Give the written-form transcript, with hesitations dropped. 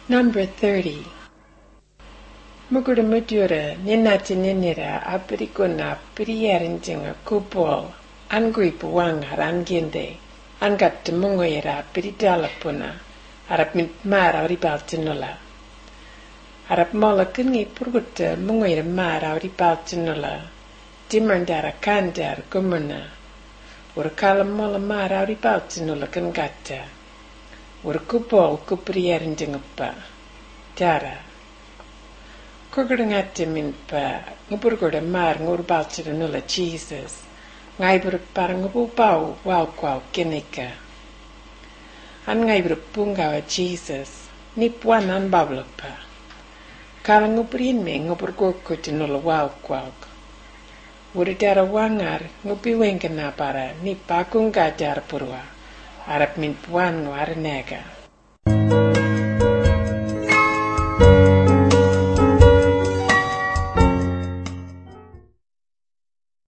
Number 30. Mugura mudura ninati ninira aprikuna priyarinjinga kupol angripu wanga rangende angat mungoira pridalapuna arap mara ribaltinula arap mola kungi purguta mungoira mara ribaltinula dimandara kandar gumuna urkala mola mara ribaltinula kangata urkupol kupriyarinjingapa dara Kugurangate minpa, ngupurgura mar ngurbalchira nula Jesus, ngaibur parang ngupupau walkwal kinika. An ngaibur pungawa Jesus, nipwan an bablapa. Kala ngupurin me ngupurgurkuti nula walkwal. Uridara wangar ngupiwengkana para nipa kungajar purwa, arap minpuan nega.